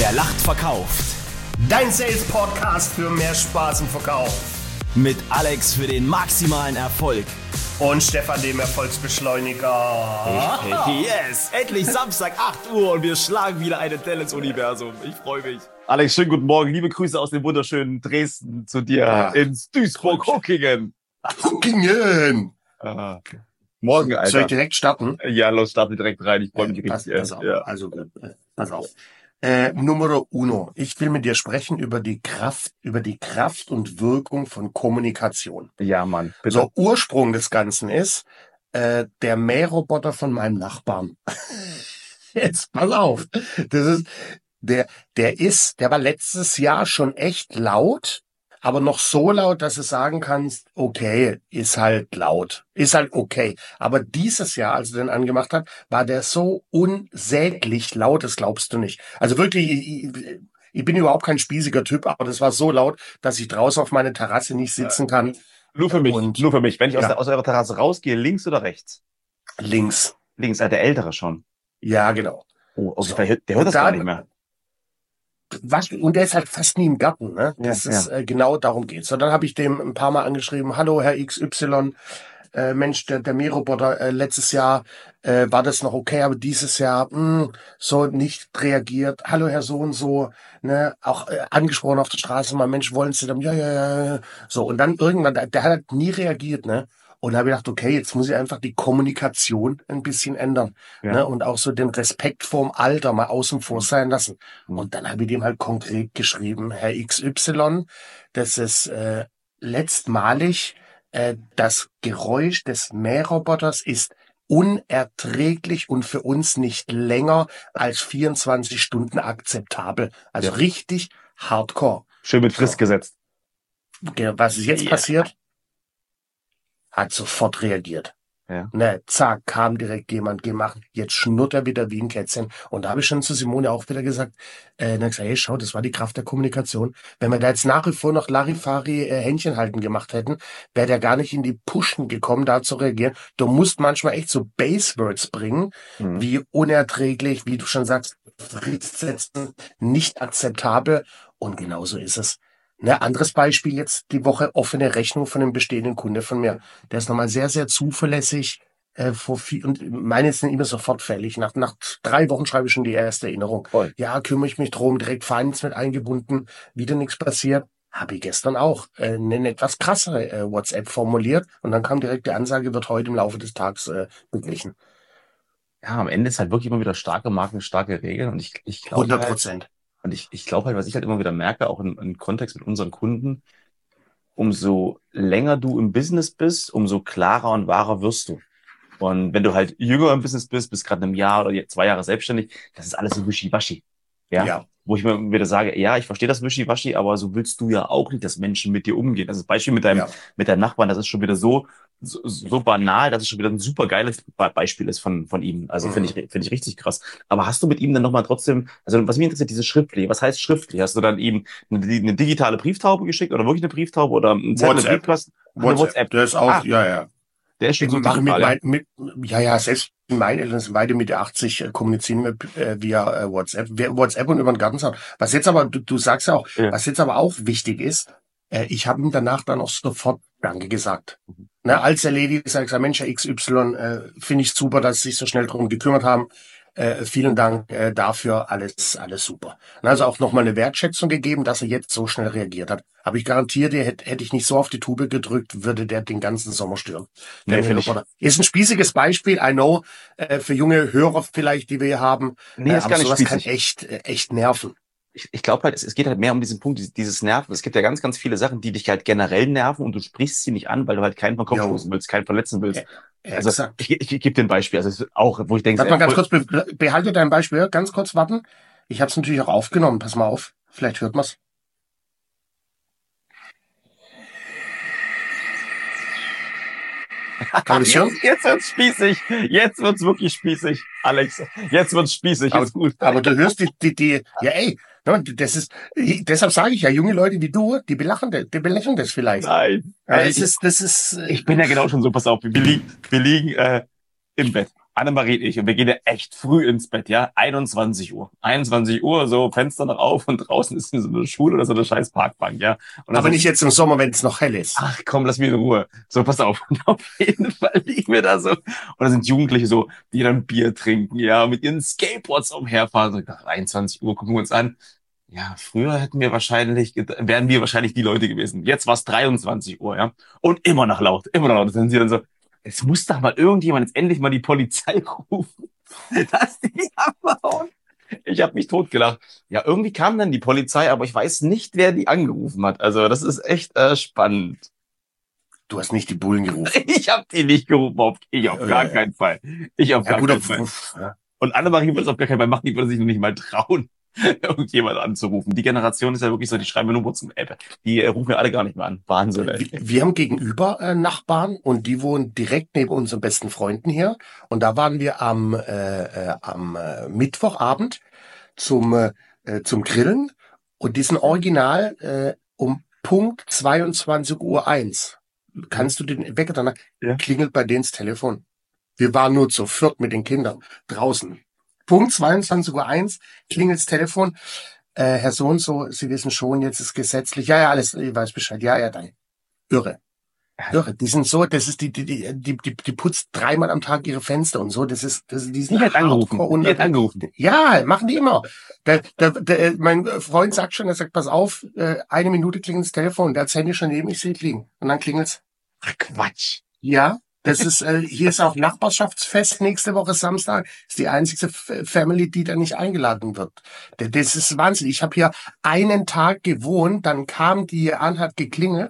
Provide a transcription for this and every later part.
Wer lacht, verkauft. Dein Sales-Podcast für mehr Spaß im Verkauf. Mit Alex für den maximalen Erfolg. Und Stefan, dem Erfolgsbeschleuniger. Yes! Endlich Samstag, 8 Uhr und wir schlagen wieder eine Delle ins Universum. Ich freue mich. Alex, schönen guten Morgen. Liebe Grüße aus dem wunderschönen Dresden zu dir ins Duisburg-Huckingen. Huckingen! Morgen, Alter. Soll ich direkt starten? Ja, los, starte direkt rein. Ich freue mich richtig. Pass auf. Ja. Also, pass auf. Numero uno. Ich will mit dir sprechen über die Kraft und Wirkung von Kommunikation. Ja, Mann. Bitte. So, Ursprung des Ganzen ist der Mähroboter von meinem Nachbarn. Jetzt pass auf. Das ist der war letztes Jahr schon echt laut, aber noch so laut, dass du sagen kannst, okay, ist halt laut, ist halt okay. Aber dieses Jahr, als er den angemacht hat, war der so unsäglich laut, das glaubst du nicht. Also wirklich, ich bin überhaupt kein spießiger Typ, aber das war so laut, dass ich draußen auf meine Terrasse nicht sitzen kann. Nur für mich, nur für mich. Wenn ich aus eurer Terrasse rausgehe, links oder rechts? Links. Links, der Ältere schon. Ja, genau. Oh, okay, der hört das gar nicht mehr. Und der ist halt fast nie im Garten, ne? Das ist genau darum geht's. So, dann habe ich dem ein paar Mal angeschrieben, hallo Herr XY, Mensch, der Mähroboter, letztes Jahr war das noch okay, aber dieses Jahr so nicht reagiert. Hallo Herr so und so, ne? Auch angesprochen auf der Straße mal, Mensch, wollen Sie dann? Ja. So, und dann irgendwann, der hat halt nie reagiert, ne? Und da habe ich gedacht, okay, jetzt muss ich einfach die Kommunikation ein bisschen ändern. Ja. Ne? Und auch so den Respekt vorm Alter mal außen vor sein lassen. Und dann habe ich dem halt konkret geschrieben, Herr XY, das ist letztmalig, das Geräusch des Mähroboters ist unerträglich und für uns nicht länger als 24 Stunden akzeptabel. Also richtig hardcore. Schön mit Frist gesetzt. Was ist jetzt passiert? Hat sofort reagiert. Ja. Ne, zack, kam direkt jemand gemacht. Jetzt schnurrt er wieder wie ein Kätzchen. Und da habe ich schon zu Simone auch wieder gesagt, hey, schau, das war die Kraft der Kommunikation. Wenn wir da jetzt nach wie vor noch Larifari Händchen halten gemacht hätten, wäre der gar nicht in die Pushen gekommen, da zu reagieren. Du musst manchmal echt so Basewords bringen, wie unerträglich, wie du schon sagst, Frist setzen, nicht akzeptabel. Und genauso ist es. Ne, anderes Beispiel jetzt die Woche, offene Rechnung von einem bestehenden Kunde von mir. Der ist nochmal sehr, sehr zuverlässig und meine sind immer sofort fällig. Nach 3 Wochen schreibe ich schon die erste Erinnerung. Voll. Ja, kümmere ich mich drum, direkt Finance mit eingebunden, wieder nichts passiert. Habe ich gestern auch eine etwas krassere WhatsApp formuliert und dann kam direkt die Ansage, wird heute im Laufe des Tages beglichen. Ja, am Ende ist halt wirklich immer wieder starke Marken, starke Regeln und ich glaube 100%. Und ich glaube halt, was ich halt immer wieder merke, auch im Kontext mit unseren Kunden, umso länger du im Business bist, umso klarer und wahrer wirst du. Und wenn du halt jünger im Business bist gerade einem Jahr oder 2 Jahre selbstständig, das ist alles so wischiwaschi. Ja. Wo ich mir wieder sage, ja, ich verstehe das wischiwaschi, aber so willst du ja auch nicht, dass Menschen mit dir umgehen. Also das Beispiel mit deinem Nachbarn, das ist schon wieder so banal, dass es schon wieder ein super geiles Beispiel ist von ihm. Also finde ich richtig krass. Aber hast du mit ihm dann nochmal trotzdem, also was mich interessiert, diese schriftlich, was heißt schriftlich? Hast du dann ihm eine digitale Brieftaube geschickt oder wirklich eine Brieftaube oder ein Zettel, WhatsApp. Der ist auch, ja. Der ist schon so digital, selbst meine Eltern sind beide Mitte 80, kommunizieren wir via WhatsApp. WhatsApp und über den Gartenzaun. Was jetzt aber, du sagst ja auch, was jetzt aber auch wichtig ist, ich habe ihm danach dann auch sofort Danke gesagt. Ne, als erledigt, sag ich, Mensch, XY, finde ich super, dass Sie sich so schnell drum gekümmert haben. Vielen Dank dafür, alles super. Und also auch nochmal eine Wertschätzung gegeben, dass er jetzt so schnell reagiert hat. Aber ich garantiere dir, hätte ich nicht so auf die Tube gedrückt, würde der den ganzen Sommer stören. Ist ein spießiges Beispiel, I know, für junge Hörer vielleicht, die wir hier haben. Nee, ist aber gar nicht sowas spießig. kann echt nerven. Ich glaube halt, es geht halt mehr um diesen Punkt, dieses Nerven. Es gibt ja ganz, ganz viele Sachen, die dich halt generell nerven und du sprichst sie nicht an, weil du halt keinen vom Kopf stoßen willst, keinen verletzen willst. Also ich gebe dir ein Beispiel, also auch, wo ich denke... Warte mal ganz kurz, behalte dein Beispiel, ganz kurz warten. Ich habe es natürlich auch aufgenommen, pass mal auf, vielleicht hört man's. Kann man das hören? Jetzt wird's spießig. Jetzt wird's wirklich spießig, Alex. Jetzt wird's spießig. Aber, ist gut. Aber du hörst das ist, deshalb sage ich ja, junge Leute wie du, die belächeln das vielleicht. Nein. Aber das ist. Ich bin ja genau schon so, pass auf, wir liegen im Bett. Annemarie und ich, und wir gehen ja echt früh ins Bett, ja, 21 Uhr. 21 Uhr, so Fenster noch auf und draußen ist so eine Schule oder so eine scheiß Parkbank, ja. Und dann Aber sag nicht ich, jetzt im Sommer, wenn es noch hell ist. ach komm, lass mich in Ruhe. So, pass auf. Und auf jeden Fall liegen wir da so. Und da sind Jugendliche so, die dann Bier trinken, ja, mit ihren Skateboards umherfahren. So, nach 21 Uhr gucken wir uns an. Ja, früher wären wir wahrscheinlich die Leute gewesen. Jetzt war es 23 Uhr, ja. Und immer noch laut, immer noch laut. Dann sind sie dann so, es muss doch mal irgendjemand jetzt endlich mal die Polizei rufen, dass die abhauen. Ich habe mich totgelacht. Ja, irgendwie kam dann die Polizei, aber ich weiß nicht, wer die angerufen hat. Also das ist echt spannend. Du hast nicht die Bullen gerufen. Ich habe die nicht gerufen, ich auf gar keinen Fall. Ich auf Ja, gar gut, keinen Fall. ja. Und Annemarie würde es auf gar keinen Fall machen, die würde sich noch nicht mal trauen, irgendjemand anzurufen. Die Generation ist ja wirklich so, die schreiben mir nur WhatsApp. Die rufen wir alle gar nicht mehr an. Wahnsinn, ey. Wir haben gegenüber Nachbarn und die wohnen direkt neben unseren besten Freunden hier. Und da waren wir am Mittwochabend zum Grillen und die sind original um Punkt 22:01. Kannst du den Wecker danach? Ja. Klingelt bei denen das Telefon. Wir waren nur zu viert mit den Kindern draußen. Punkt 22:01 klingelt das Telefon. Herr so und so, Sie wissen schon, jetzt ist gesetzlich. Ja, alles, ich weiß Bescheid. Ja, dann. Irre. Irre. Die sind so, das ist die putzt 3-mal am Tag ihre Fenster und so. Die sind Die hat angerufen. Die hat angerufen. Ja, machen die immer. Mein Freund sagt schon, er sagt, pass auf, 1 Minute klingelt das Telefon. Der hat das Handy schon neben, ich sehe liegen. Und dann klingelt's. Ach, Quatsch. Ja. Das ist, hier ist auch Nachbarschaftsfest nächste Woche Samstag. Ist die einzige Family, die da nicht eingeladen wird. Das ist Wahnsinn. Ich habe hier einen Tag gewohnt, dann kam die an, hat geklingelt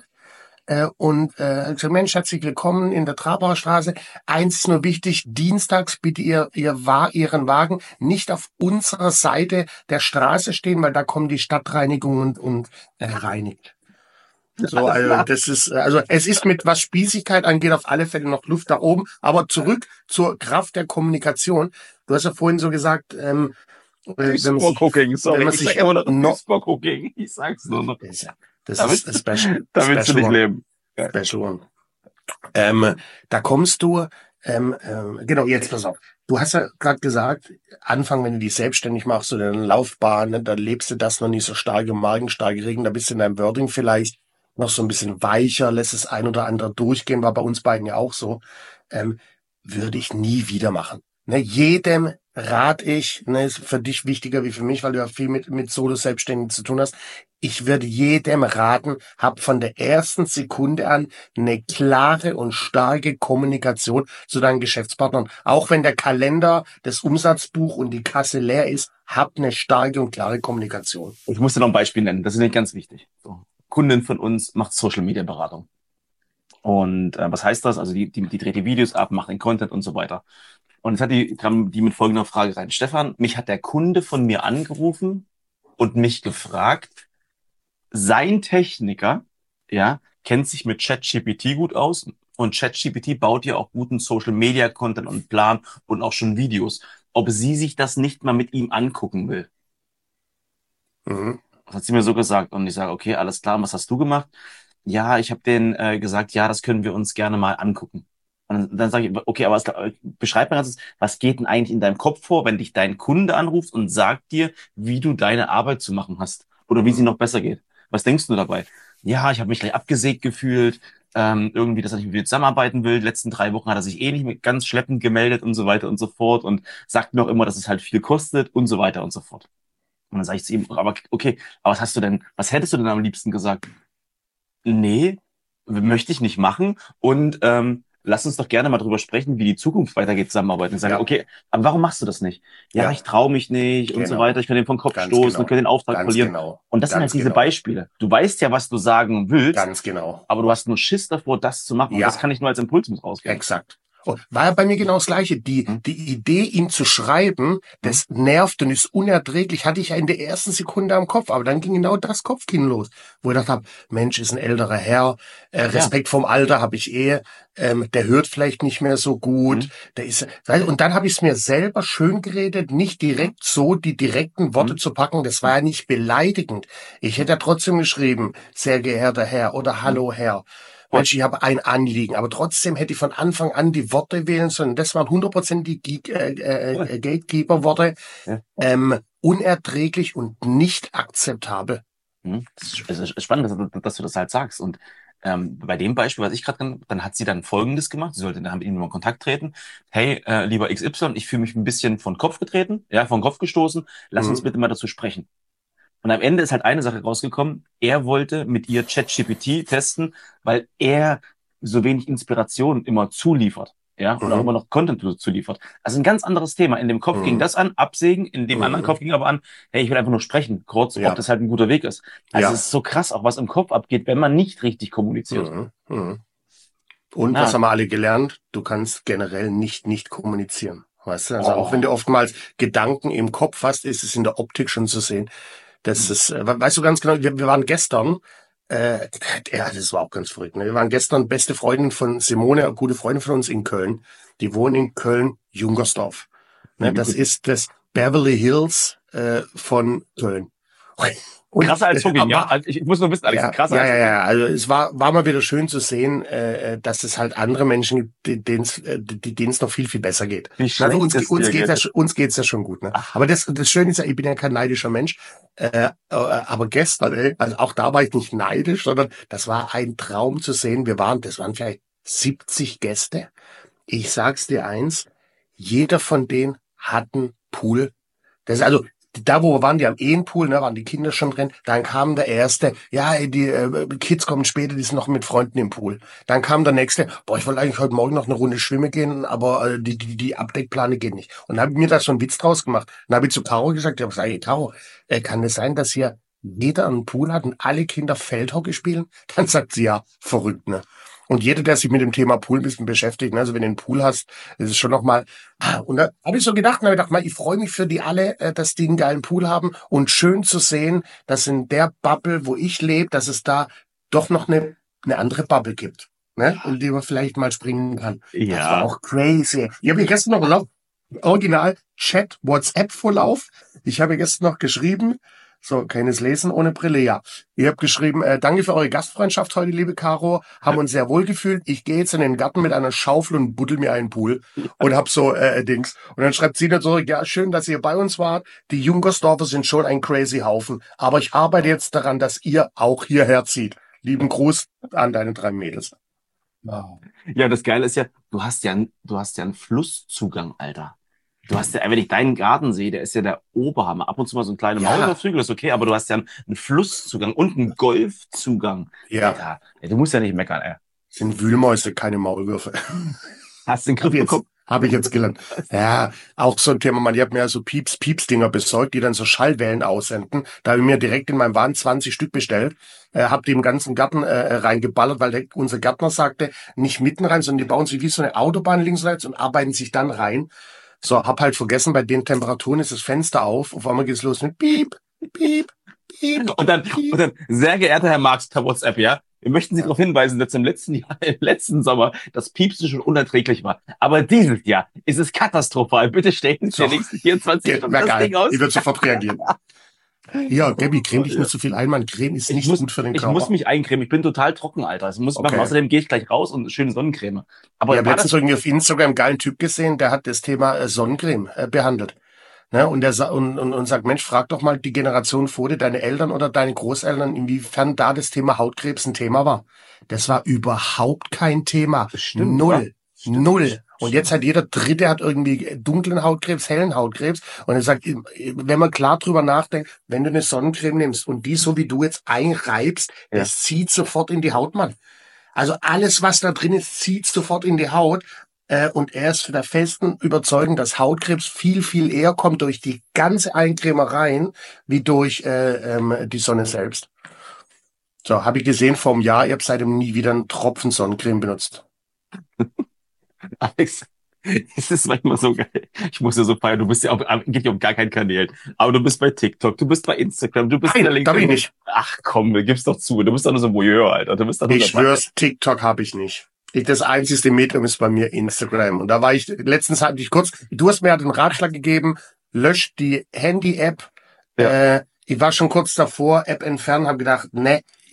und gesagt, Mensch, herzlich willkommen in der Trabauer Straße. Eins ist nur wichtig, dienstags bitte Ihren Wagen nicht auf unserer Seite der Straße stehen, weil da kommen die Stadtreinigung und reinigt. So, also das ist, also es ist mit was Spießigkeit angeht auf alle Fälle noch Luft nach oben. Aber zurück zur Kraft der Kommunikation. Du hast ja vorhin so gesagt, Duisburg-Cooking, sorry, ich sag immer noch Duisburg-Cooking. Ich sag's nur noch. Das ist special. Da willst du nicht leben. Special one. Da kommst du, genau, jetzt pass auf. Du hast ja gerade gesagt, Anfang, wenn du dich selbstständig machst oder eine Laufbahn, ne, da lebst du das noch nicht so stark im Magen, stark regen, da bist du in deinem Wording vielleicht noch so ein bisschen weicher, lässt es ein oder andere durchgehen, war bei uns beiden ja auch so, würde ich nie wieder machen. Ne, jedem rate ich, ne, ist für dich wichtiger wie für mich, weil du ja viel mit Solo-Selbstständigen zu tun hast. Ich würde jedem raten, hab von der ersten Sekunde an eine klare und starke Kommunikation zu deinen Geschäftspartnern. Auch wenn der Kalender, das Umsatzbuch und die Kasse leer ist, hab eine starke und klare Kommunikation. Ich muss dir noch ein Beispiel nennen, das ist nicht ganz wichtig. So. Kundin von uns macht Social-Media-Beratung. Und was heißt das? Also die dreht die Videos ab, macht den Content und so weiter. Und jetzt kam die mit folgender Frage rein. Stefan, mich hat der Kunde von mir angerufen und mich gefragt, sein Techniker, ja, kennt sich mit ChatGPT gut aus und ChatGPT baut ja auch guten Social-Media-Content und Plan und auch schon Videos. Ob sie sich das nicht mal mit ihm angucken will. Mhm. Das hat sie mir so gesagt. Und ich sage, okay, alles klar, was hast du gemacht? Ja, ich habe denen gesagt, ja, das können wir uns gerne mal angucken. Und dann sage ich, okay, aber beschreib mir ganz, was geht denn eigentlich in deinem Kopf vor, wenn dich dein Kunde anruft und sagt dir, wie du deine Arbeit zu machen hast oder wie sie noch besser geht? Was denkst du dabei? Ja, ich habe mich gleich abgesägt gefühlt, irgendwie, dass er nicht mit mir zusammenarbeiten will. Die letzten 3 Wochen hat er sich eh nicht mit ganz schleppend gemeldet und so weiter und so fort und sagt mir auch immer, dass es halt viel kostet und so weiter und so fort. Und dann sage ich zu ihm, aber okay, aber was hättest du denn am liebsten gesagt? Nee, möchte ich nicht machen und lass uns doch gerne mal drüber sprechen, wie die Zukunft weitergeht, zusammenarbeiten. Ich sage, okay, aber warum machst du das nicht? Ja, ich traue mich nicht und so weiter. Ich kann den vom Kopf stoßen und kann den Auftrag verlieren. Genau. Und das sind halt diese Beispiele. Du weißt ja, was du sagen willst. Ganz genau. Aber du hast nur Schiss davor, das zu machen. Und das kann ich nur als Impuls mit rausgeben. Exakt. War ja bei mir genau das Gleiche. Die Idee, ihm zu schreiben, das nervt und ist unerträglich, hatte ich ja in der ersten Sekunde am Kopf. Aber dann ging genau das Kopfkino los, wo ich dachte, Mensch, ist ein älterer Herr, Respekt vom Alter habe ich der hört vielleicht nicht mehr so gut. Und dann habe ich es mir selber schön geredet, nicht direkt so die direkten Worte zu packen. Das war ja nicht beleidigend. Ich hätte ja trotzdem geschrieben, sehr geehrter Herr oder Hallo Herr. Mensch, ich habe ein Anliegen, aber trotzdem hätte ich von Anfang an die Worte wählen sollen. Das waren 100% die Gatekeeper-Worte. Ja. Unerträglich und nicht akzeptabel. Es ist spannend, dass du das halt sagst. Und bei dem Beispiel, was ich gerade dann hat sie dann Folgendes gemacht. Sie sollte dann mit ihm in Kontakt treten. Hey, lieber XY, ich fühle mich ein bisschen von Kopf getreten, ja, von Kopf gestoßen. Lass uns bitte mal dazu sprechen. Und am Ende ist halt eine Sache rausgekommen. Er wollte mit ihr ChatGPT testen, weil er so wenig Inspiration immer zuliefert. Ja, und auch immer noch Content zuliefert. Also ein ganz anderes Thema. In dem Kopf ging das an, absägen. In dem anderen Kopf ging aber an, hey, ich will einfach nur sprechen. Kurz, ob das halt ein guter Weg ist. Also es ist so krass, auch was im Kopf abgeht, wenn man nicht richtig kommuniziert. Und was haben wir alle gelernt? Du kannst generell nicht kommunizieren. Weißt du? Also auch wenn du oftmals Gedanken im Kopf hast, ist es in der Optik schon zu sehen. Das ist, weißt du ganz genau, wir waren gestern, das war auch ganz verrückt, ne? Wir waren gestern beste Freundin von Simone, eine gute Freundin von uns in Köln. Die wohnen in Köln-Jungersdorf. Ne? Das ist das Beverly Hills von Köln. Und, krasser als Hugging, ja. Also ich muss nur wissen, Alex, krasser als Hugging. Ja. Also es war mal wieder schön zu sehen, dass es halt andere Menschen gibt, denen es noch viel besser geht. Also uns geht's ja schon gut, ne? Aber das Schöne ist ja, ich bin ja kein neidischer Mensch. Aber gestern, also auch da war ich nicht neidisch, sondern das war ein Traum zu sehen. Das waren vielleicht 70 Gäste. Ich sag's dir eins, jeder von denen hat einen Pool. Das ist also da, wo wir waren, die am Ehenpool, ne, waren die Kinder schon drin. Dann kam der erste, ja, die Kids kommen später, die sind noch mit Freunden im Pool. Dann kam der nächste, ich wollte eigentlich heute Morgen noch eine Runde schwimmen gehen, aber die Abdeckplane geht nicht. Und dann habe ich mir da so einen Witz draus gemacht. Dann habe ich zu Caro gesagt, ich habe gesagt, hey, Caro, kann es sein, dass hier jeder einen Pool hat und alle Kinder Feldhockey spielen? Dann sagt sie, ja, verrückt, ne? Und jeder, der sich mit dem Thema Pool ein bisschen beschäftigt, ne, also wenn du einen Pool hast, ist es schon nochmal. Und da habe ich so gedacht, ich freue mich für die alle, dass die einen geilen Pool haben und schön zu sehen, dass in der Bubble, wo ich lebe, dass es da doch noch eine andere Bubble gibt, ne, in die man vielleicht mal springen kann. Ja. Das war auch crazy. Ich habe gestern noch Original Chat WhatsApp Vorlauf. Ich habe gestern noch geschrieben. So, keines Lesen ohne Brille, ja. Ihr habt geschrieben, danke für eure Gastfreundschaft heute, liebe Caro. Haben uns sehr wohl gefühlt. Ich gehe jetzt in den Garten mit einer Schaufel und buddel mir einen Pool. Und hab so Dings. Und dann schreibt sie dann zurück, ja, schön, dass ihr bei uns wart. Die Jungersdorfer sind schon ein crazy Haufen. Aber ich arbeite jetzt daran, dass ihr auch hierher zieht. Lieben Gruß an deine 3 Mädels. Wow. Ja, das Geile ist ja, du hast ja einen Flusszugang, Alter. Du hast ja, wenn ich deinen Garten sehe, der ist ja der Oberhammer. Ab und zu mal so ein kleiner Maulwurfshügel, ist okay, aber du hast ja einen Flusszugang und einen Golfzugang. Ja. Alter, du musst ja nicht meckern, ey. Sind Wühlmäuse, keine Maulwürfe. Hast du den Griff bekommen? Habe ich jetzt gelernt. Ja, auch so ein Thema, ich habe mir ja so Pieps-Dinger besorgt, die dann so Schallwellen aussenden. Da habe ich mir direkt in meinem Wahn 20 Stück bestellt, habe die im ganzen Garten reingeballert, weil unser Gärtner sagte, nicht mitten rein, sondern die bauen sich wie so eine Autobahn links und rechts und arbeiten sich dann rein. So, hab halt vergessen, bei den Temperaturen ist das Fenster auf einmal geht's los mit Piep, Piep, Piep. Und dann, sehr geehrter Herr Marx per WhatsApp, ja, wir möchten Sie darauf hinweisen, dass im letzten Sommer das Piepsen schon unerträglich war. Aber dieses Jahr ist es katastrophal. Bitte stellen Sie die nächsten 24 Stunden das Ding aus. Ich würde sofort reagieren. Ja, Gabi, creme dich nicht zu viel ein, man. Creme ist nicht gut für den Körper. Ich muss mich eincremen. Ich bin total trocken, Alter. Das muss ich machen. Außerdem gehe ich gleich raus und schöne Sonnencreme. Aber ich habe letztens irgendwie auf Instagram einen geilen Typ gesehen, der hat das Thema Sonnencreme behandelt. Ne? Und der und sagt, Mensch, frag doch mal die Generation vor dir, deine Eltern oder deine Großeltern, inwiefern da das Thema Hautkrebs ein Thema war. Das war überhaupt kein Thema. Stimmt, Null. Null. Und jetzt hat jeder Dritte hat irgendwie dunklen Hautkrebs, hellen Hautkrebs. Und er sagt, wenn man klar drüber nachdenkt, wenn du eine Sonnencreme nimmst und die so wie du jetzt einreibst, das zieht sofort in die Haut, Mann. Also alles, was da drin ist, zieht sofort in die Haut. Und er ist der festen Überzeugung, dass Hautkrebs viel eher kommt durch die ganze Eincremereien wie durch die Sonne selbst. So, habe ich gesehen vor einem Jahr, ich habe seitdem nie wieder einen Tropfen Sonnencreme benutzt. Alex, es ist manchmal so geil. Ich muss ja so feiern, du bist ja geht ja um gar keinen Kanal. Aber du bist bei TikTok, du bist bei Instagram, du bist bei LinkedIn. Darf ich nicht. Ach komm, gib's doch zu. Du bist doch nur so ein Voyeur, Alter. Du bist doch nur ich schwör's, TikTok habe ich nicht. Das einzige Medium ist bei mir Instagram. Und da war ich, letztens hatte ich kurz, du hast mir ja den Ratschlag gegeben, lösch die Handy-App. Ja. Ich war schon kurz davor, App entfernen, habe gedacht, ne,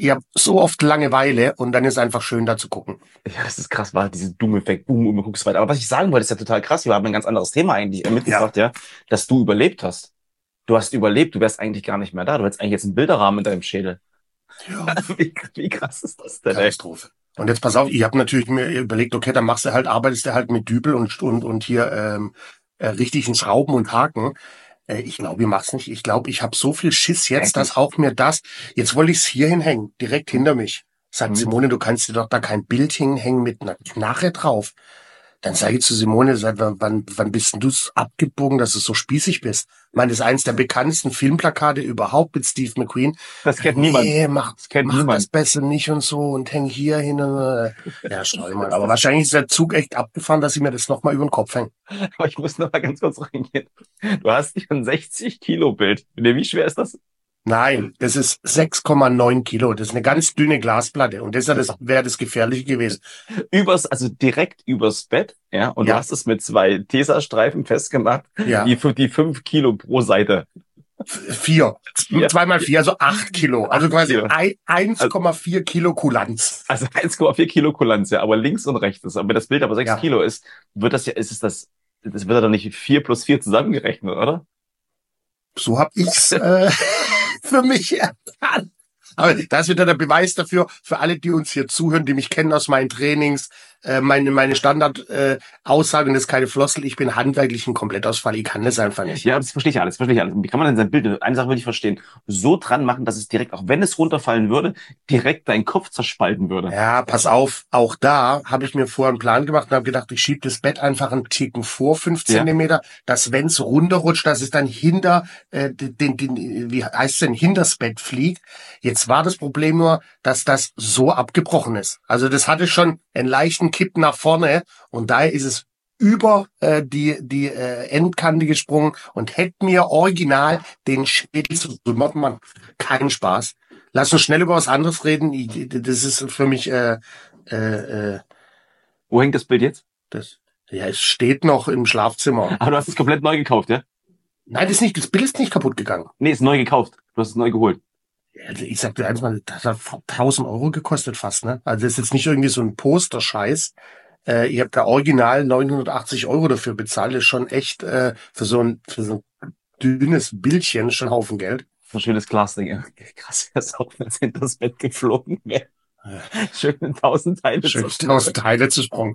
ich hab so oft Langeweile und dann ist einfach schön da zu gucken. Ja, das ist krass, war dieser Doom-Effekt, boom, und du guckst weiter. Aber was ich sagen wollte, ist ja total krass. Wir haben ein ganz anderes Thema eigentlich mitgebracht, ja, dass du überlebt hast. Du hast überlebt, du wärst eigentlich gar nicht mehr da. Du hättest eigentlich jetzt einen Bilderrahmen in deinem Schädel. Ja. Wie krass ist das denn, ey? Katastrophe. Und jetzt pass auf, ich habe natürlich mir überlegt, okay, dann arbeitest du halt mit Dübel und hier richtigen Schrauben und Haken. Ich glaube, ich mach's nicht. Ich glaube, ich habe so viel Schiss jetzt, dass auch mir jetzt wollte ich's hier hinhängen, direkt hinter mich. Sagt Simone, du kannst dir doch da kein Bild hinhängen mit einer Knarre drauf. Dann sage ich zu Simone, seit wann bist denn du abgebogen, dass du so spießig bist? Ich meine, das ist eins der bekanntesten Filmplakate überhaupt mit Steve McQueen. Das kennt niemand. Nee, mach niemand. das besser nicht und so und häng hier hin. Ja, schau mal. Aber wahrscheinlich ist der Zug echt abgefahren, dass ich mir das nochmal über den Kopf hänge. Aber ich muss noch mal ganz kurz reingehen. Du hast hier ein 60 Kilo Bild. Wie schwer ist das? Nein, das ist 6,9 Kilo. Das ist eine ganz dünne Glasplatte. Und wäre das Gefährliche gewesen. Also direkt übers Bett, ja. Und du hast es mit 2 Tesastreifen festgemacht. Ja. Die 5 Kilo pro Seite. 4. 2 mal 4, also 8 Kilo. Also quasi 1,4 Kilo Kulanz. Also 1,4 Kilo Kulanz, ja. Aber links und rechts ist. Aber wenn das Bild aber 6 Kilo ist, das wird ja dann nicht 4 plus 4 zusammengerechnet, oder? So hab ich's für mich erkannt. Aber da ist wieder der Beweis dafür, für alle, die uns hier zuhören, die mich kennen aus meinen Trainings, meine Standard-Aussagen, das ist keine Floskel, ich bin handwerklich ein Komplettausfall, ich kann das einfach nicht. Ja, das verstehe ich alles. Wie kann man denn sein Bild, eine Sache würde ich verstehen, so dran machen, dass es direkt, auch wenn es runterfallen würde, direkt deinen Kopf zerspalten würde? Ja, pass auf, auch da habe ich mir vorher einen Plan gemacht und habe gedacht, ich schiebe das Bett einfach einen Ticken vor, 5 Zentimeter, dass wenn es runterrutscht, dass es dann hinter wie heißt es denn, hinters Bett fliegt. Jetzt war das Problem nur, dass das so abgebrochen ist. Also das hatte schon einen leichten Kipp nach vorne und daher ist es über die Endkante gesprungen und hätte mir original den Schädel zu Mann, kein Spaß. Lass uns schnell über was anderes reden. Das ist für mich Wo hängt das Bild jetzt? Es steht noch im Schlafzimmer. Aber du hast es komplett neu gekauft, ja? Nein, das Bild ist nicht kaputt gegangen. Nee, ist neu gekauft. Du hast es neu geholt. Also ich sag dir eins mal, das hat 1.000 € gekostet fast, ne? Also das ist jetzt nicht irgendwie so ein Poster-Scheiß. Ich habe da original 980 € dafür bezahlt. Das ist schon echt für so ein dünnes Bildchen schon ein Haufen Geld. So ein schönes Glasding. Ja. Krass, wär's auch, wenn es hinter das Bett geflogen wäre. Schön in 1000 Teile. Schön 1000 Teile zu sprungen.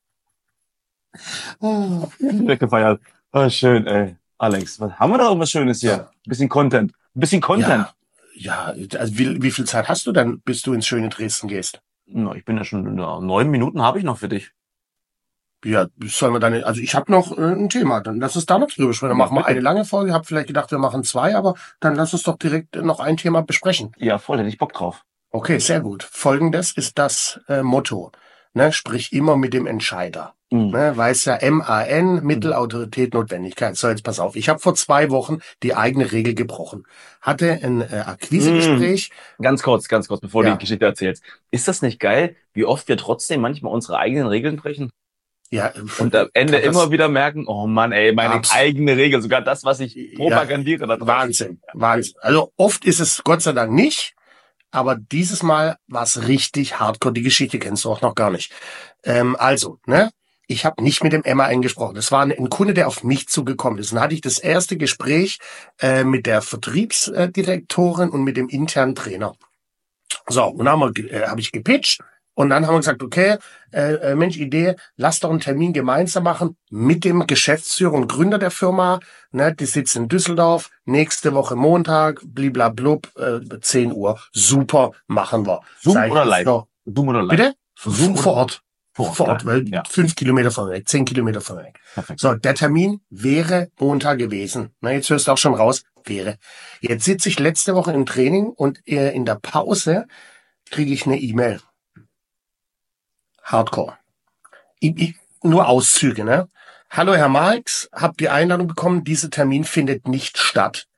Weggefeiert. Oh, schön, ey. Alex, was haben wir da irgendwas Schönes hier? Ja. Ein bisschen Content. Ja, also wie viel Zeit hast du dann, bis du ins schöne Dresden gehst? Na, ich bin ja schon, 9 Minuten habe ich noch für dich. Ja, sollen wir dann, also ich habe noch ein Thema, dann lass uns da noch drüber sprechen. Dann machen wir eine lange Folge, hab vielleicht gedacht, wir machen 2, aber dann lass uns doch direkt noch ein Thema besprechen. Ja, voll, hätte ich Bock drauf. Okay, sehr gut. Folgendes ist das Motto, ne? Sprich immer mit dem Entscheider. Ne? Weiß ja MAN, Mittel, Autorität, Notwendigkeit. So, jetzt pass auf. Ich habe vor 2 Wochen die eigene Regel gebrochen. Hatte ein Akquisegespräch. Ganz kurz, bevor du die Geschichte erzählst. Ist das nicht geil, wie oft wir trotzdem manchmal unsere eigenen Regeln brechen? Ja. Und am Ende immer wieder merken, oh Mann, ey, meine eigene Regel, sogar das, was ich propagandiere. Ja, Wahnsinn. Also oft ist es Gott sei Dank nicht, aber dieses Mal war es richtig hardcore. Die Geschichte kennst du auch noch gar nicht. Ich habe nicht mit dem MAN gesprochen. Das war ein Kunde, der auf mich zugekommen ist. Dann hatte ich das erste Gespräch mit der Vertriebsdirektorin und mit dem internen Trainer. So, und dann habe ich gepitcht. Und dann haben wir gesagt, okay, Mensch, Idee, lass doch einen Termin gemeinsam machen mit dem Geschäftsführer und Gründer der Firma. Ne, die sitzen in Düsseldorf, nächste Woche Montag, bliblablub, 10 Uhr. Super, machen wir. Zoom oder live? Zoom oder live? Bitte? Zoom vor Ort. Vor Ort, weil 5 Kilometer von weg, 10 Kilometer von weg. Perfekt. So, der Termin wäre Montag gewesen. Na, jetzt hörst du auch schon raus, wäre. Jetzt sitze ich letzte Woche im Training und in der Pause kriege ich eine E-Mail. Hardcore. Nur Auszüge, ne? Hallo Herr Marx, hab die Einladung bekommen, dieser Termin findet nicht statt.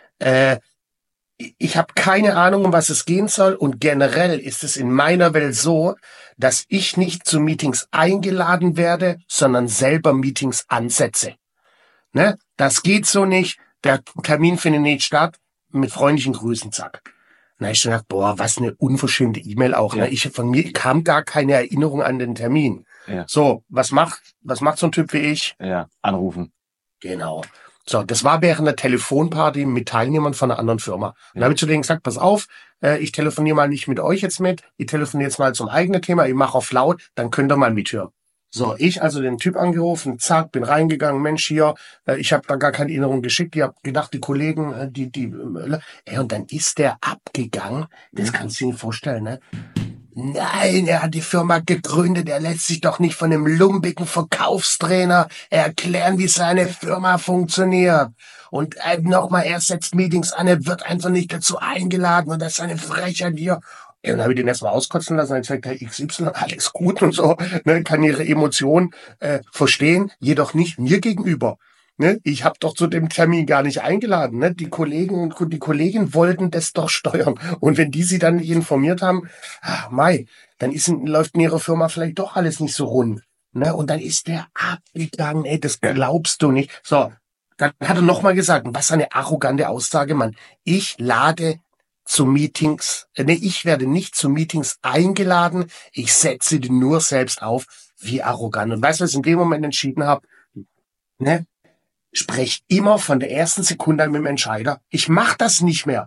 Ich habe keine Ahnung, um was es gehen soll und generell ist es in meiner Welt so, dass ich nicht zu Meetings eingeladen werde, sondern selber Meetings ansetze. Ne? Das geht so nicht, der Termin findet nicht statt, mit freundlichen Grüßen, zack. Na, ich schon gedacht, boah, was eine unverschämte E-Mail auch. Ja. Ne? Von mir kam gar keine Erinnerung an den Termin. Ja. So, was macht so ein Typ wie ich? Ja, anrufen. Genau. So, das war während der Telefonparty mit Teilnehmern von einer anderen Firma. Und da habe ich zu denen gesagt, pass auf, ich telefoniere mal nicht mit euch jetzt mit, ich telefoniere jetzt mal zum eigenen Thema, ich mache auf laut, dann könnt ihr mal mithören. So, ich also den Typ angerufen, zack, bin reingegangen, Mensch hier, ich habe da gar keine Erinnerung geschickt, ich habe gedacht, die Kollegen, und dann ist der abgegangen, das kannst du dir nicht vorstellen, ne? Nein, er hat die Firma gegründet, er lässt sich doch nicht von einem lumpigen Verkaufstrainer erklären, wie seine Firma funktioniert. Und nochmal, er setzt Meetings an, er wird einfach nicht dazu eingeladen und das ist eine Frechheit hier. Ja, dann habe ich den erstmal auskotzen lassen, dann gesagt, Herr XY, alles gut und so, ne, kann ihre Emotionen verstehen, jedoch nicht mir gegenüber. Ne, ich habe doch zu dem Termin gar nicht eingeladen. Ne? Die Kollegen und die Kolleginnen wollten das doch steuern. Und wenn die sie dann nicht informiert haben, dann läuft in ihrer Firma vielleicht doch alles nicht so rund. Ne? Und dann ist der abgegangen. Ey, das glaubst du nicht. So, dann hat er nochmal gesagt, was eine arrogante Aussage, Mann. Ich werde nicht zu Meetings eingeladen. Ich setze die nur selbst auf. Wie arrogant. Und weißt du, was ich in dem Moment entschieden habe? Ne? Sprech immer von der ersten Sekunde an mit dem Entscheider. Ich mach das nicht mehr.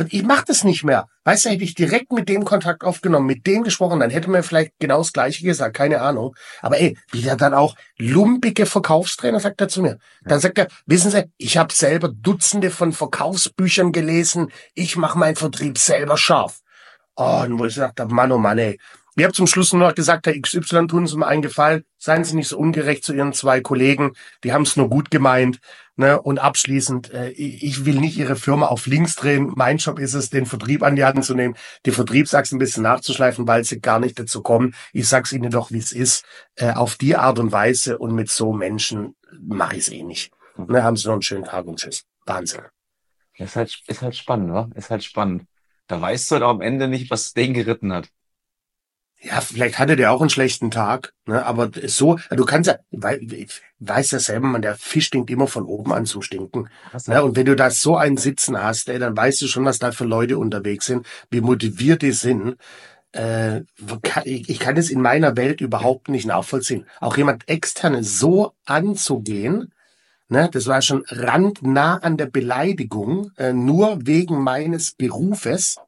Weißt du, hätte ich direkt mit dem Kontakt aufgenommen, mit dem gesprochen, dann hätte man vielleicht genau das Gleiche gesagt, keine Ahnung. Aber wie der dann auch lumpige Verkaufstrainer, sagt er zu mir. Dann sagt er, wissen Sie, ich habe selber Dutzende von Verkaufsbüchern gelesen, ich mache meinen Vertrieb selber scharf. Und wo ich gesagt habe, Mann, oh Mann, ey. Ich habe zum Schluss nur noch gesagt, Herr XY, tun Sie mir einen Gefallen, seien Sie nicht so ungerecht zu Ihren 2 Kollegen, die haben es nur gut gemeint. Ne? Und abschließend, ich will nicht Ihre Firma auf links drehen. Mein Job ist es, den Vertrieb an die Hand zu nehmen, die Vertriebsachse ein bisschen nachzuschleifen, weil sie gar nicht dazu kommen. Ich sag's Ihnen doch, wie es ist. Auf die Art und Weise und mit so Menschen mache ich es nicht. Ne? Haben Sie noch einen schönen Tag und tschüss. Wahnsinn. Ist halt spannend, wa? Ist halt spannend. Da weißt du halt auch am Ende nicht, was den geritten hat. Ja, vielleicht hatte der auch einen schlechten Tag, ne? Aber so, du kannst ja, weiß ja selber, man, der Fisch stinkt immer von oben an zum Stinken. Ne? Und wenn du da so einen Sitzen hast, dann weißt du schon, was da für Leute unterwegs sind, wie motiviert die sind. Ich kann das in meiner Welt überhaupt nicht nachvollziehen. Auch jemand Externe so anzugehen, ne? Das war schon randnah an der Beleidigung, nur wegen meines Berufes,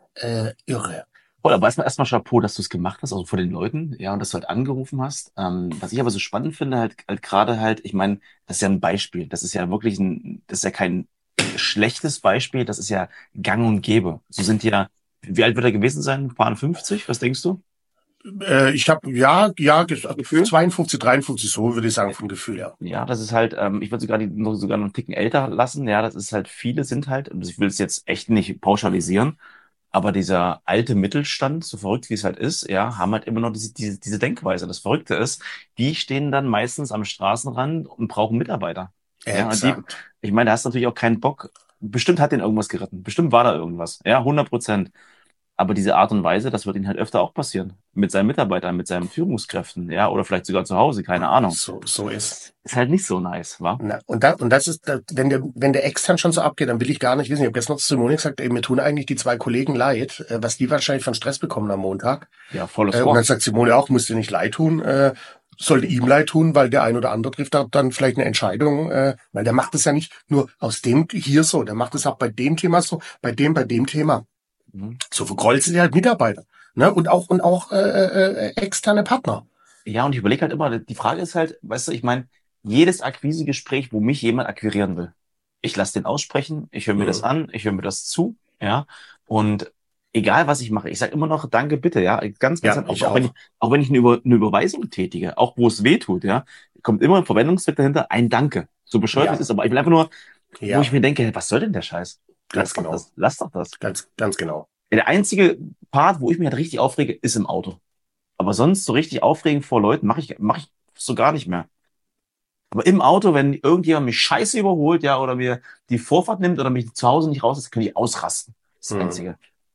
irre. Oder aber erstmal Chapeau, dass du es gemacht hast, also vor den Leuten, ja, und dass du halt angerufen hast. Was ich aber so spannend finde, halt gerade halt, ich meine, das ist ja ein Beispiel. Das ist ja wirklich das ist ja kein schlechtes Beispiel, das ist ja gang und gäbe. So sind ja, wie alt wird er gewesen sein? Ein paar 50? Was denkst du? Ich habe Gefühl? 52, 53, so würde ich sagen, vom Gefühl, ja. Ja, das ist halt, ich würde sogar noch einen Ticken älter lassen. Ja, das ist halt, viele sind halt, und ich will es jetzt echt nicht pauschalisieren, aber dieser alte Mittelstand, so verrückt wie es halt ist, ja, haben halt immer noch diese Denkweise. Das Verrückte ist, die stehen dann meistens am Straßenrand und brauchen Mitarbeiter. Ja, und Exakt. ich meine, da hast du natürlich auch keinen Bock. Bestimmt hat den irgendwas geritten. Bestimmt war da irgendwas. Ja, 100%. Aber diese Art und Weise, das wird ihnen halt öfter auch passieren. Mit seinen Mitarbeitern, mit seinen Führungskräften, ja, oder vielleicht sogar zu Hause, keine Ahnung. So ist. Ist halt nicht so nice, wa? Na, und das ist, wenn der extern schon so abgeht, dann will ich gar nicht wissen. Ich habe gestern noch zu Simone gesagt, ey, mir tun eigentlich die 2 Kollegen leid, was die wahrscheinlich von Stress bekommen am Montag. Ja, volles Und Rohr. dann sagt Simone auch, musst dir nicht leid tun, sollte ihm leid tun, weil der ein oder andere trifft da dann vielleicht eine Entscheidung, weil der macht es ja nicht nur aus dem hier so, der macht es auch bei dem Thema so, bei dem Thema. Mhm. So verkreuzen die halt Mitarbeiter, ne? Und auch externe Partner. Ja, und ich überlege halt immer, die Frage ist halt, weißt du, ich meine, jedes Akquisegespräch, wo mich jemand akquirieren will, ich lasse den aussprechen, ich höre mir das an, ich höre mir das zu, ja, und egal was ich mache, ich sage immer noch Danke, bitte, ja, ganz, Ja, halt, ich auch wenn ich eine Überweisung tätige, auch wo es weh tut, ja, kommt immer ein Verwendungszweck dahinter, ein Danke. So bescheuert Ja. es ist, aber ich will einfach nur, wo Ja, ich mir denke, hey, was soll denn der Scheiß? ganz genau. Lass doch das. Ganz genau. Der einzige Part, wo ich mich halt richtig aufrege, ist im Auto. Aber sonst so richtig aufregen vor Leuten mache ich so gar nicht mehr. Aber im Auto, wenn irgendjemand mich scheiße überholt, ja, oder mir die Vorfahrt nimmt oder mich zu Hause nicht raus ist, kann ich ausrasten. Das ist das Einzige.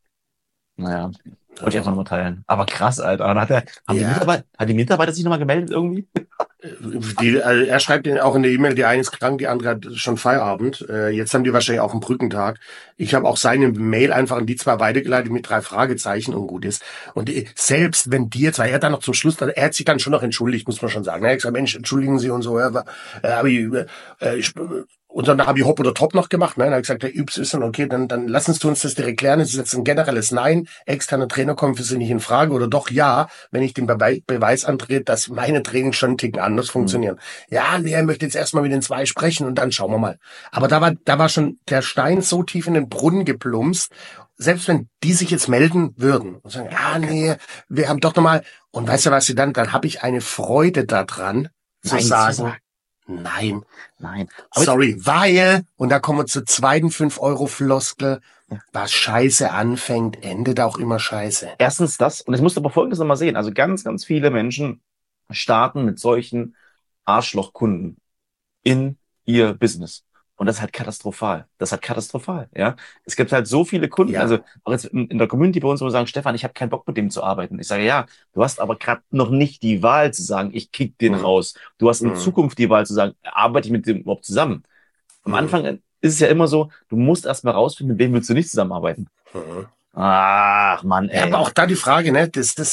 Naja, wollte ich einfach nur teilen. Aber krass, Alter. Und hat die Mitarbeiter sich nochmal gemeldet irgendwie? Er schreibt auch in der E-Mail, die eine ist krank, die andere hat schon Feierabend. Jetzt haben die wahrscheinlich auch einen Brückentag. Ich habe auch seine Mail einfach an die zwei weitergeleitet mit 3 Fragezeichen und gut ist. Und selbst wenn die jetzt, weil er dann noch zum Schluss, er hat sich dann schon noch entschuldigt, muss man schon sagen. Er hat gesagt, Mensch, entschuldigen Sie und so. Und dann habe ich Hop oder Top noch gemacht. Nein, er hat gesagt, der Y, okay, dann lassen Sie uns das direkt klären. Das ist jetzt ein generelles Nein. Externe Trainer kommen für Sie nicht in Frage. Oder doch ja, wenn ich den Beweis antrete, dass meine Trainings schon einen Ticken anders funktionieren. Ja, er möchte jetzt erstmal mit den 2 sprechen und dann schauen wir mal. Aber da war schon der Stein so tief in den Brunnen geplumpst. Selbst wenn die sich jetzt melden würden und sagen, ja, nee, wir haben doch nochmal. Und weißt du was, dann habe ich eine Freude daran, zu sagen, nein. Sorry, weil, und da kommen wir zur zweiten 5-Euro-Floskel, was Scheiße anfängt, endet auch immer Scheiße. Erstens das, und jetzt musst du aber Folgendes nochmal sehen. Also ganz, ganz viele Menschen starten mit solchen Arschlochkunden in ihr Business. Und das ist halt katastrophal. Ja. Es gibt halt so viele Kunden, Ja. also auch jetzt in der Community bei uns, wo wir sagen, Stefan, ich habe keinen Bock mit dem zu arbeiten. Ich sage, ja, du hast aber gerade noch nicht die Wahl zu sagen, ich kick den raus. Du hast in Zukunft die Wahl zu sagen, arbeite ich mit dem überhaupt zusammen. Am Anfang ist es ja immer so, du musst erst mal rausfinden, mit wem willst du nicht zusammenarbeiten. Ach, Mann, ey. Ja, aber auch da die Frage, ne,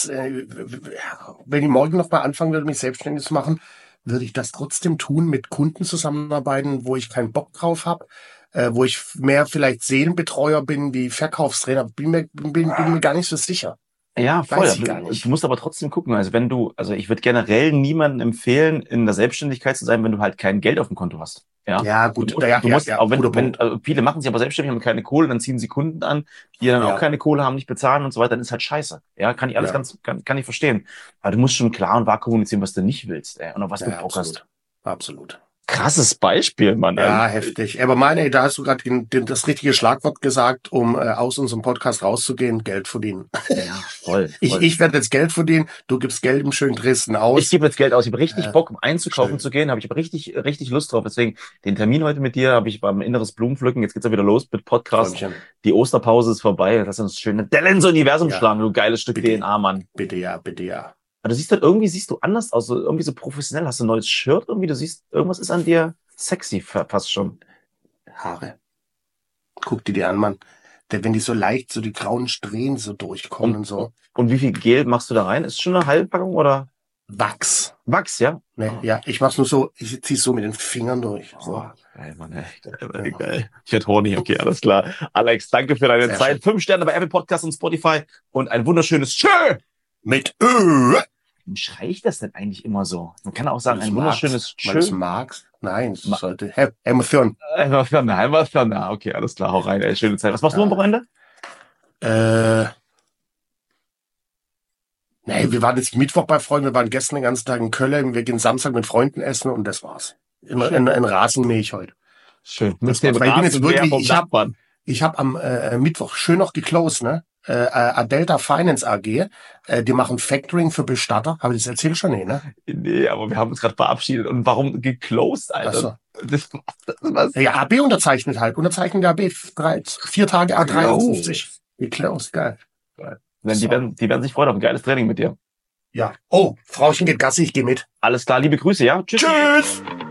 wenn ich morgen noch mal anfangen würde, mich selbstständig zu machen, würde ich das trotzdem tun, mit Kunden zusammenarbeiten, wo ich keinen Bock drauf habe, wo ich mehr vielleicht Seelenbetreuer bin wie Verkaufstrainer, bin mir gar nicht so sicher. Ja, voll. Weiß ich gar nicht. Du musst aber trotzdem gucken. Also ich würde generell niemandem empfehlen, in der Selbstständigkeit zu sein, wenn du halt kein Geld auf dem Konto hast. Ja, gut. Du musst, auch also viele machen sich aber selbstständig, haben keine Kohle, dann ziehen sie Kunden an, die dann auch keine Kohle haben, nicht bezahlen und so weiter, dann ist halt scheiße. Ja, kann ich alles kann ich verstehen. Aber du musst schon klar und wahr kommunizieren, was du nicht willst, und auf was du Bock hast. Absolut. Krasses Beispiel, Mann. Ja, heftig. Aber da hast du gerade das richtige Schlagwort gesagt, um aus unserem Podcast rauszugehen, Geld verdienen. Ja, voll. Ich werde jetzt Geld verdienen, du gibst Geld im schönen Dresden aus. Ich gebe jetzt Geld aus. Ich habe richtig Bock, um einzukaufen zu gehen. Ich habe richtig, richtig Lust drauf. Deswegen den Termin heute mit dir beim inneres Blumenpflücken. Jetzt geht's ja wieder los mit Podcast. Träumchen. Die Osterpause ist vorbei. Lass uns schön Delle ins Universum schlagen, du geiles Stück Bitte. DNA, Mann. Bitte ja. Aber du siehst du anders aus, so irgendwie so professionell. Hast du ein neues Shirt irgendwie? Du siehst, irgendwas ist an dir sexy fast schon. Haare. Guck dir die an, Mann. Wenn die so leicht, so die grauen Strähnen so durchkommen und so. Und wie viel Gel machst du da rein? Ist schon eine Halbpackung oder? Wachs. Wachs, ja? Ne, ja, ich mach's nur so, ich zieh's so mit den Fingern durch. So. Oh, geil, Mann, ey. Geil. Ich werd horny, okay, alles klar. Alex, danke für deine Zeit. 5 Sterne bei Apple Podcasts und Spotify und ein wunderschönes Tschö! Mit Ö. Warum schrei ich das denn eigentlich immer so? Man kann auch sagen, ein wunderschönes Weil du Tschö. magst? Nein, es sollte Emotion. Emotional. Okay, alles klar, hau rein, ey, schöne Zeit. Was machst du am Wochenende? Nee, wir waren jetzt Mittwoch bei Freunden, wir waren gestern den ganzen Tag in Köln, wir gehen Samstag mit Freunden essen und das war's. In Rasen mähe ich heute. Schön. Das war's. Weil ich bin jetzt wirklich, ich hab am Mittwoch schön noch geclosed, ne? Adelta Finance AG, die machen Factoring für Bestatter. Habe ich das erzählt schon? Nee, ne? Nee, aber wir haben uns gerade verabschiedet. Und warum geclosed, Alter? Das was? Ja, AB unterzeichnet halt. Unterzeichnet AB 4 Tage A53. Geclosed, geil. Die werden sich freuen auf ein geiles Training mit dir. Ja. Oh, Frauchen geht Gassi, ich gehe mit. Alles klar, liebe Grüße, ja? Tschüss. Tschüss.